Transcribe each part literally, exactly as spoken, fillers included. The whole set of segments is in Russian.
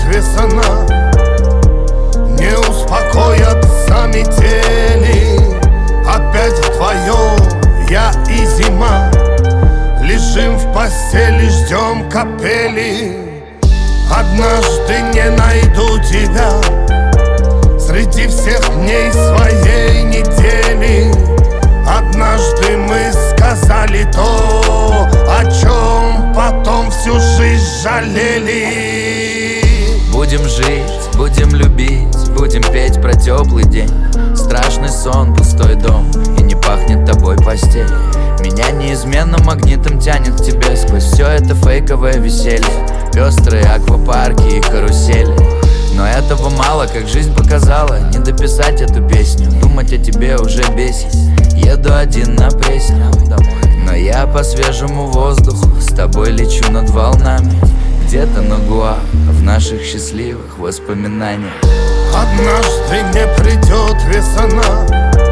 весна, не успокоятся метели. Опять вдвоем я и зима, лежим в постели, ждем капели. Однажды не найду тебя среди всех дней своей недели. Однажды мы сказали то, о чем потом всю жизнь жалели. Будем жить, будем любить, будем петь про теплый день. Страшный сон, пустой дом, и не пахнет тобой постель. Меня неизменно магнитом тянет к тебе сквозь все это фейковое веселье, пестрые аквапарки и карусели. Но этого мало, как жизнь показала, не дописать эту песню. Думать о тебе уже бесит, еду один на Пресне. Но я по свежему воздуху с тобой лечу над волнами, где-то на Гуа, в наших счастливых воспоминаниях. Однажды не придет весна,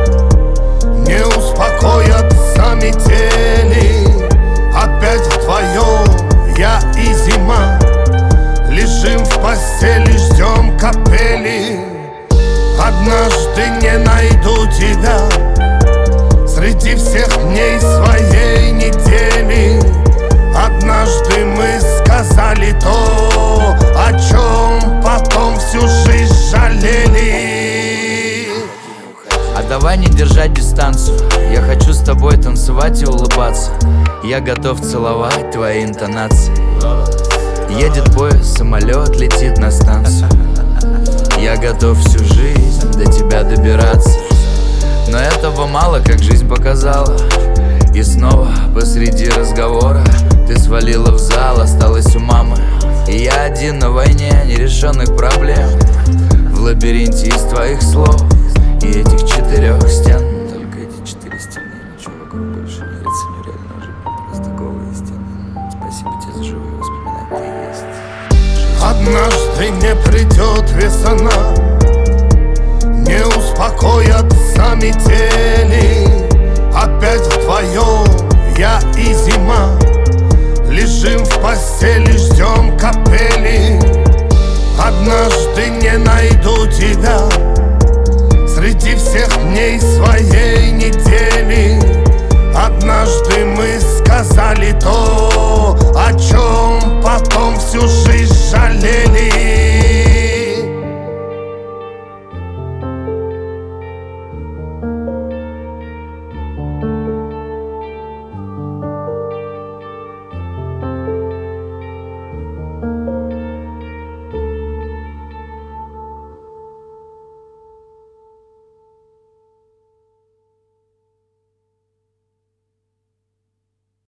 не успокоятся метели. Опять вдвоем я и зима, лежим в постели, ждем капели. Однажды не найду тебя среди всех дней своей недели. Однажды мы сказали то, о чем потом всю жизнь жалели. А давай не держать дистанцию, я хочу с тобой танцевать и улыбаться. Я готов целовать твои интонации. Едет поезд, самолет летит на станцию. Я готов всю жизнь до тебя добираться. Но этого мало, как жизнь показала. И снова посреди разговора ты свалила в зал, осталась у мамы. И я один на войне нерешенных проблем, в лабиринте из твоих слов и этих четырех стен. Только эти четыре стены, ничего вокруг больше не ценю, реально уже просто голые стены. Спасибо тебе за живые воспоминания, ты есть. Однажды не придет весна, не успокоятся метели. Опять вдвоем я и зима, лежим в постели, ждем капели. Однажды не найду тебя среди всех дней своей недели. Однажды мы сказали то, о чем потом всю жизнь